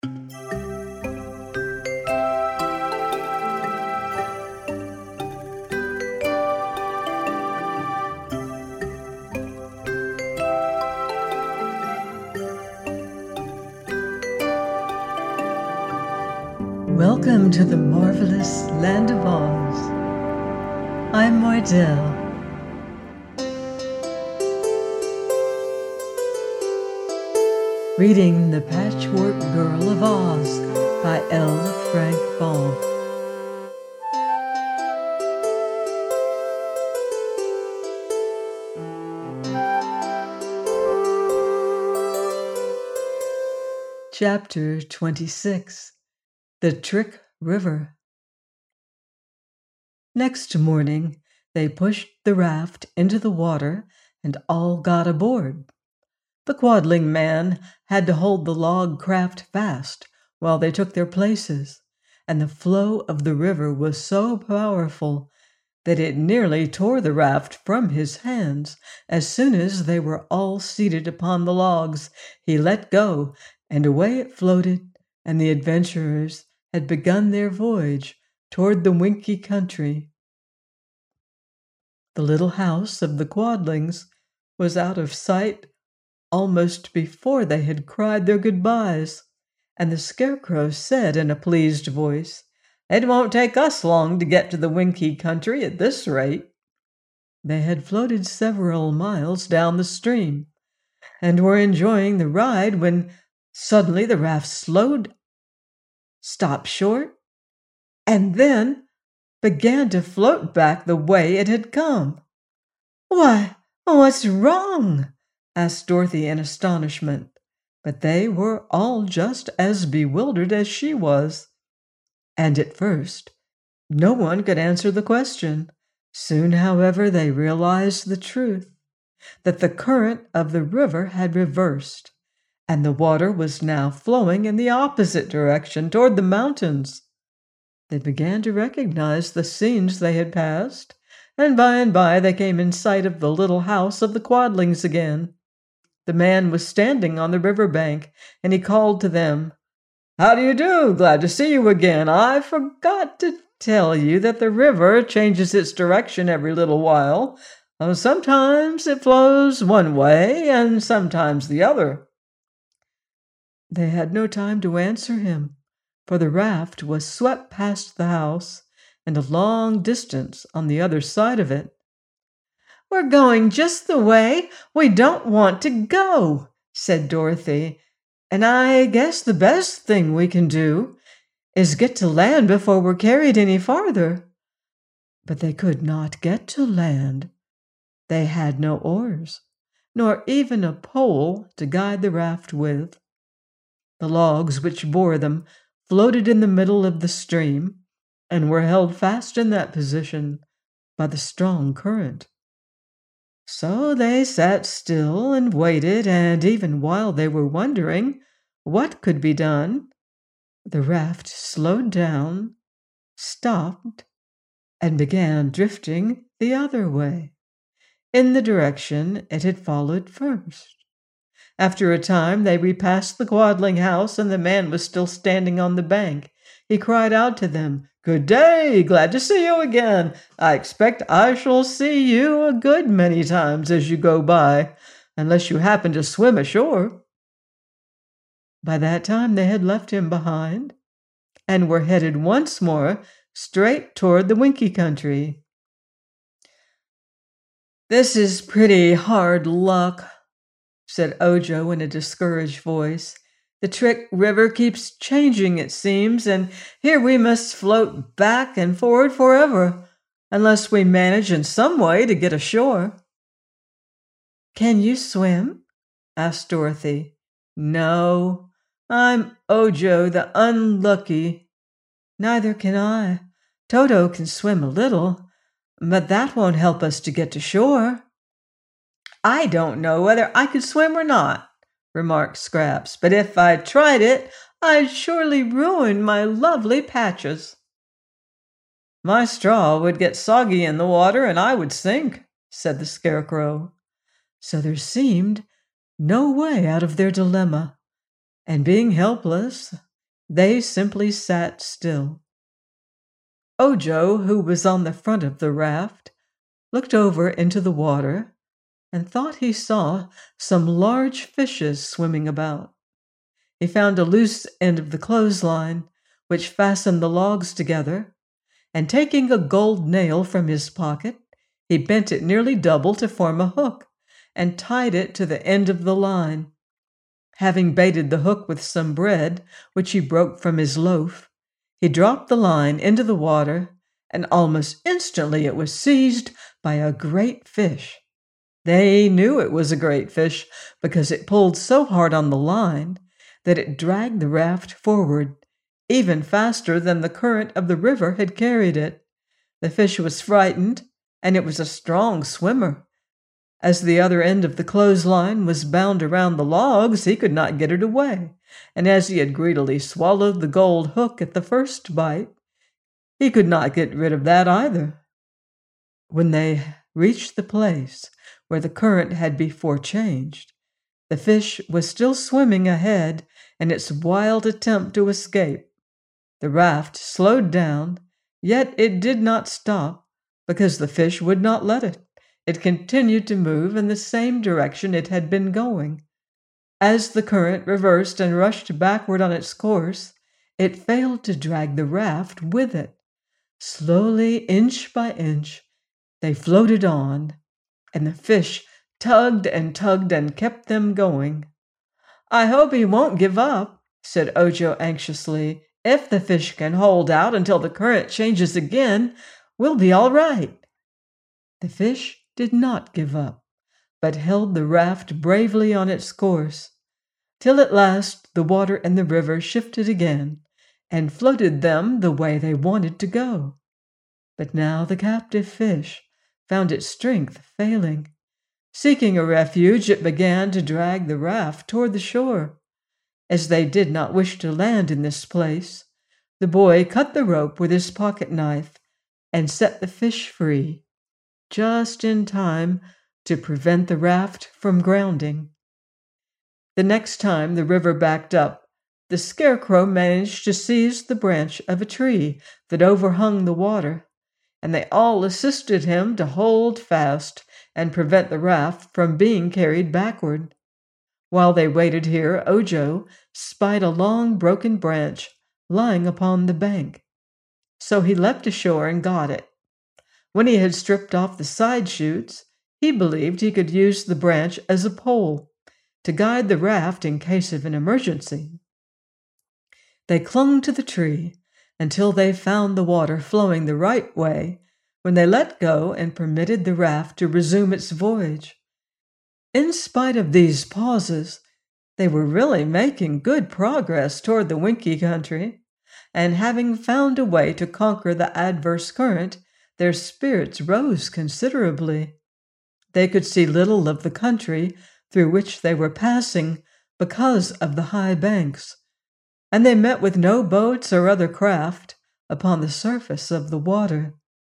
Welcome to the marvelous Land of Oz. I'm Mardell. Reading The Patchwork Girl of Oz by L. Frank Baum. Chapter 26. The Trick River. Next morning, they pushed the raft into the water and all got aboard. The Quadling man had to hold the log craft fast while they took their places, and the flow of the river was so powerful that it nearly tore the raft from his hands. As soon as they were all seated upon the logs, he let go, and away it floated, and the adventurers had begun their voyage toward the Winkie country. The little house of the Quadlings was out of sight almost before they had cried their goodbyes, and the Scarecrow said in a pleased voice, "It won't take us long to get to the Winkie country at this rate." They had floated several miles down the stream and were enjoying the ride when suddenly the raft stopped short, and then began to float back the way it had come. "Why, what's wrong?" asked Dorothy in astonishment, but they were all just as bewildered as she was. And at first, no one could answer the question. Soon, however, they realized the truth, that the current of the river had reversed, and the water was now flowing in the opposite direction toward the mountains. They began to recognize the scenes they had passed, and by they came in sight of the little house of the Quadlings again. The man was standing on the river bank, and he called to them, "How do you do? Glad to see you again. I forgot to tell you that the river changes its direction every little while. Sometimes it flows one way, and sometimes the other." They had no time to answer him, for the raft was swept past the house and a long distance on the other side of it. "We're going just the way we don't want to go," said Dorothy, "and I guess the best thing we can do is get to land before we're carried any farther." But they could not get to land. They had no oars, nor even a pole to guide the raft with. The logs which bore them floated in the middle of the stream and were held fast in that position by the strong current. So they sat still and waited, and even while they were wondering what could be done, the raft slowed down, stopped, and began drifting the other way, in the direction it had followed first. After a time, they repassed the Quadling house, and the man was still standing on the bank. He cried out to them, "Good day! Glad to see you again. I expect I shall see you a good many times as you go by, unless you happen to swim ashore." By that time, they had left him behind and were headed once more straight toward the Winkie country. "This is pretty hard luck," said Ojo in a discouraged voice. "The Trick River keeps changing, it seems, and here we must float back and forward forever, unless we manage in some way to get ashore." "Can you swim?" asked Dorothy. "No, I'm Ojo the Unlucky." "Neither can I. Toto can swim a little, but that won't help us to get to shore." "I don't know whether I could swim or not," remarked Scraps, "but if I tried it, I'd surely ruin my lovely patches." "My straw would get soggy in the water, and I would sink," said the Scarecrow. So there seemed no way out of their dilemma, and being helpless, They simply sat still. Ojo, who was on the front of the raft, looked over into the water and thought he saw some large fishes swimming about. He found a loose end of the clothesline, which fastened the logs together, and taking a gold nail from his pocket, he bent it nearly double to form a hook and tied it to the end of the line. Having baited the hook with some bread, which he broke from his loaf, he dropped the line into the water, and almost instantly it was seized by a great fish. They knew it was a great fish because it pulled so hard on the line that it dragged the raft forward, even faster than the current of the river had carried it. The fish was frightened, and it was a strong swimmer. As the other end of the clothesline was bound around the logs, he could not get it away, and as he had greedily swallowed the gold hook at the first bite, he could not get rid of that either. When they reached the place where the current had before changed, the fish was still swimming ahead in its wild attempt to escape. The raft slowed down, yet it did not stop, because the fish would not let it. It continued to move in the same direction it had been going. As the current reversed and rushed backward on its course, it failed to drag the raft with it. Slowly, inch by inch, they floated on, and the fish tugged and kept them going. "I hope he won't give up," said Ojo anxiously. "If the fish can hold out until the current changes again, we'll be all right." The fish did not give up, but held the raft bravely on its course, till at last the water and the river shifted again and floated them the way they wanted to go. But now the captive fish found its strength failing. Seeking a refuge, it began to drag the raft toward the shore. As they did not wish to land in this place, the boy cut the rope with his pocket knife and set the fish free, just in time to prevent the raft from grounding. The next time the river backed up, the Scarecrow managed to seize the branch of a tree that overhung the water, and they all assisted him to hold fast and prevent the raft from being carried backward. While they waited here, Ojo spied a long broken branch lying upon the bank. So he leapt ashore and got it. When he had stripped off the side shoots, he believed he could use the branch as a pole to guide the raft in case of an emergency. They clung to the tree until they found the water flowing the right way, when they let go and permitted the raft to resume its voyage. In spite of these pauses, they were really making good progress toward the Winkie country, and having found a way to conquer the adverse current, their spirits rose considerably. They could see little of the country through which they were passing because of the high banks, and they met with no boats or other craft upon the surface of the water.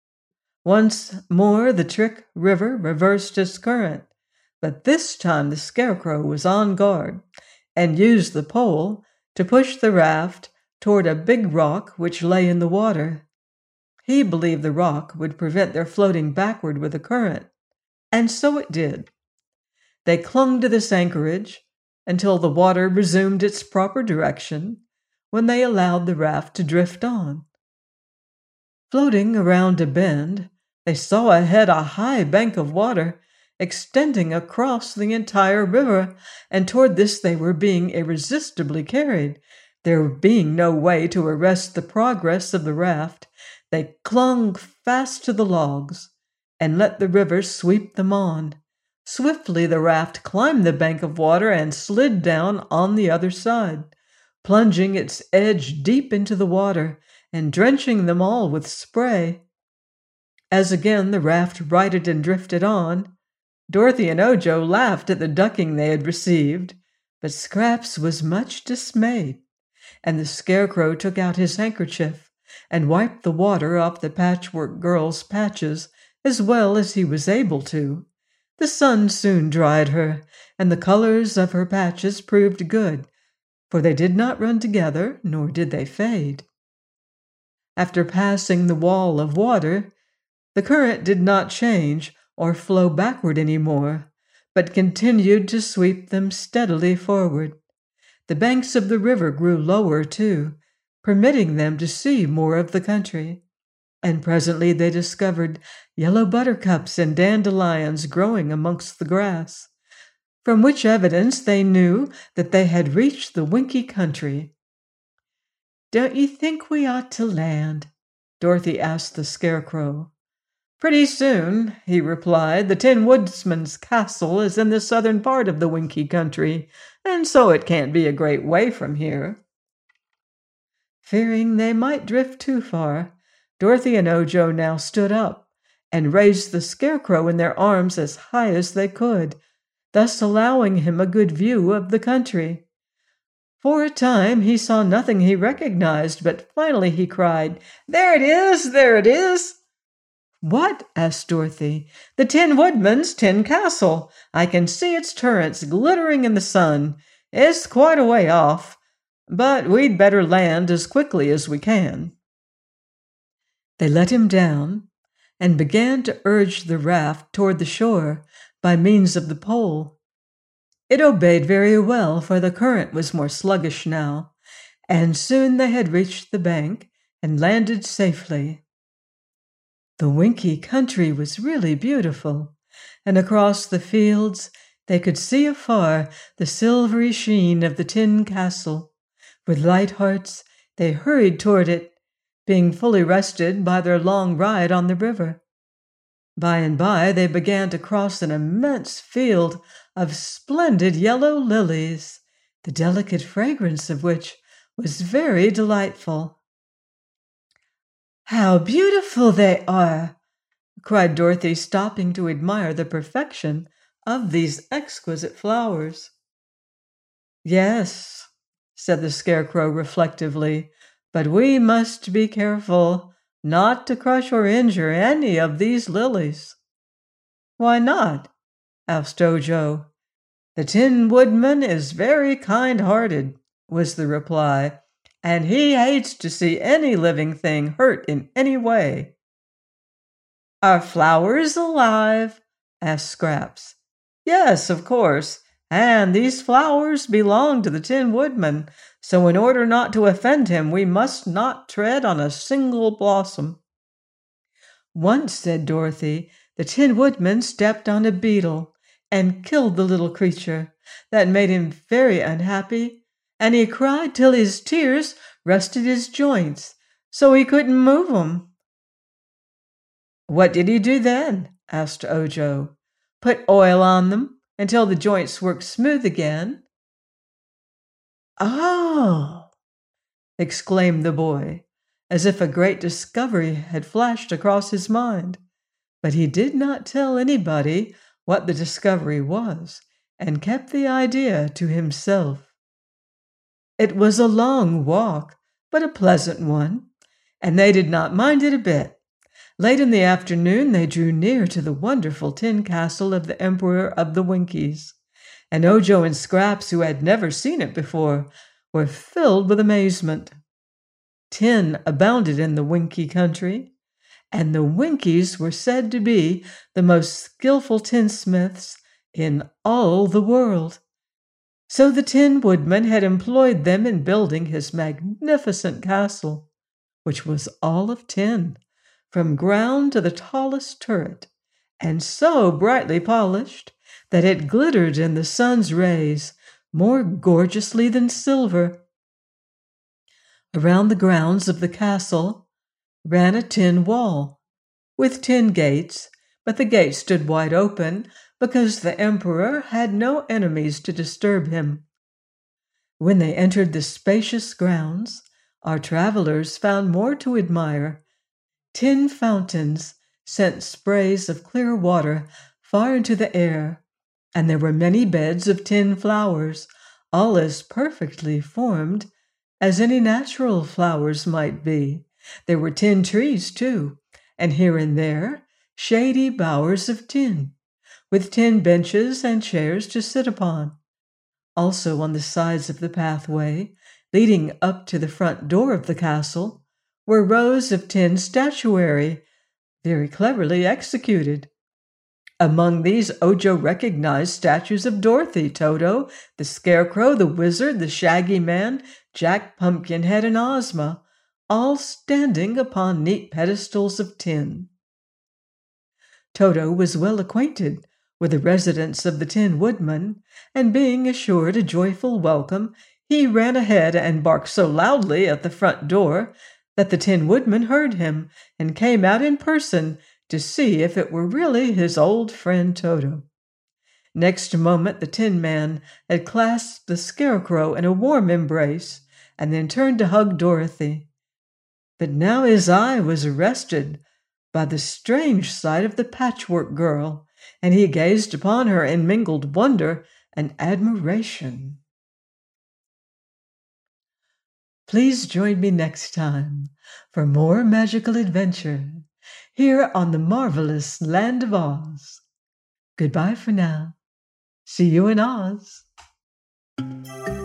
Once more the Trick River reversed its current, but this time the Scarecrow was on guard and used the pole to push the raft toward a big rock which lay in the water. He believed the rock would prevent their floating backward with the current, and so it did. They clung to this anchorage until the water resumed its proper direction, when they allowed the raft to drift on. Floating around a bend, they saw ahead a high bank of water extending across the entire river, and toward this they were being irresistibly carried. There being no way to arrest the progress of the raft, they clung fast to the logs and let the river sweep them on. Swiftly the raft climbed the bank of water and slid down on the other side, plunging its edge deep into the water and drenching them all with spray. As again the raft righted and drifted on, Dorothy and Ojo laughed at the ducking they had received, but Scraps was much dismayed, and the Scarecrow took out his handkerchief and wiped the water off the Patchwork Girl's patches as well as he was able to. The sun soon dried her, and the colors of her patches proved good, for they did not run together, nor did they fade. After passing the wall of water, the current did not change or flow backward any more, but continued to sweep them steadily forward. The banks of the river grew lower, too, permitting them to see more of the country. And presently they discovered yellow buttercups and dandelions growing amongst the grass, from which evidence they knew that they had reached the Winkie country. "Don't you think we ought to land?" Dorothy asked the Scarecrow. "Pretty soon," he replied. "The Tin Woodman's castle is in the southern part of the Winkie country, and so it can't be a great way from here." Fearing they might drift too far, Dorothy and Ojo now stood up and raised the Scarecrow in their arms as high as they could, thus allowing him a good view of the country. For a time he saw nothing he recognized, but finally he cried, "There it is! There it is!" "What?" asked Dorothy. "The Tin Woodman's tin castle. I can see its turrets glittering in the sun. It's quite a way off, but we'd better land as quickly as we can." They let him down and began to urge the raft toward the shore by means of the pole. It obeyed very well, for the current was more sluggish now, and soon they had reached the bank and landed safely. The Winkie country was really beautiful, and across the fields they could see afar the silvery sheen of the tin castle. With light hearts they hurried toward it, being fully rested by their long ride on the river. By and by they began to cross an immense field of splendid yellow lilies, the delicate fragrance of which was very delightful. "How beautiful they are!" cried Dorothy, stopping to admire the perfection of these exquisite flowers. "Yes," said the Scarecrow reflectively, "but we must be careful not to crush or injure any of these lilies." "Why not?" asked Ojo. "The Tin Woodman is very kind-hearted," was the reply, "and he hates to see any living thing hurt in any way." "Are flowers alive?" asked Scraps. "Yes, of course, and these flowers belong to the Tin Woodman, so in order not to offend him, we must not tread on a single blossom." "Once," said Dorothy, "the Tin Woodman stepped on a beetle and killed the little creature. That made him very unhappy, and he cried till his tears rusted his joints, so he couldn't move 'em." "What did he do then?" asked Ojo. "Put oil on them until the joints worked smooth again." "Oh!" exclaimed the boy, as if a great discovery had flashed across his mind. But he did not tell anybody what the discovery was, and kept the idea to himself. It was a long walk, but a pleasant one, and they did not mind it a bit. Late in the afternoon they drew near to the wonderful tin castle of the Emperor of the Winkies, and Ojo and Scraps, who had never seen it before, were filled with amazement. Tin abounded in the Winkie country, and the Winkies were said to be the most skillful tinsmiths in all the world. So the Tin Woodman had employed them in building his magnificent castle, which was all of tin, from ground to the tallest turret, and so brightly polished that it glittered in the sun's rays more gorgeously than silver. Around the grounds of the castle ran a tin wall, with tin gates, but the gates stood wide open because the Emperor had no enemies to disturb him. When they entered the spacious grounds, our travelers found more to admire. Tin fountains sent sprays of clear water far into the air, and there were many beds of tin flowers, all as perfectly formed as any natural flowers might be. There were tin trees, too, and here and there shady bowers of tin, with tin benches and chairs to sit upon. Also on the sides of the pathway, leading up to the front door of the castle, were rows of tin statuary, very cleverly executed. Among these, Ojo recognized statues of Dorothy, Toto, the Scarecrow, the Wizard, the Shaggy Man, Jack Pumpkinhead, and Ozma, all standing upon neat pedestals of tin. Toto was well acquainted with the residence of the Tin Woodman, and being assured a joyful welcome, he ran ahead and barked so loudly at the front door that the Tin Woodman heard him and came out in person to see if it were really his old friend Toto. Next moment, the Tin Man had clasped the Scarecrow in a warm embrace and then turned to hug Dorothy. But now his eye was arrested by the strange sight of the Patchwork Girl, and he gazed upon her in mingled wonder and admiration. Please join me next time for more magical adventure here on the marvelous Land of Oz. Goodbye for now. See you in Oz.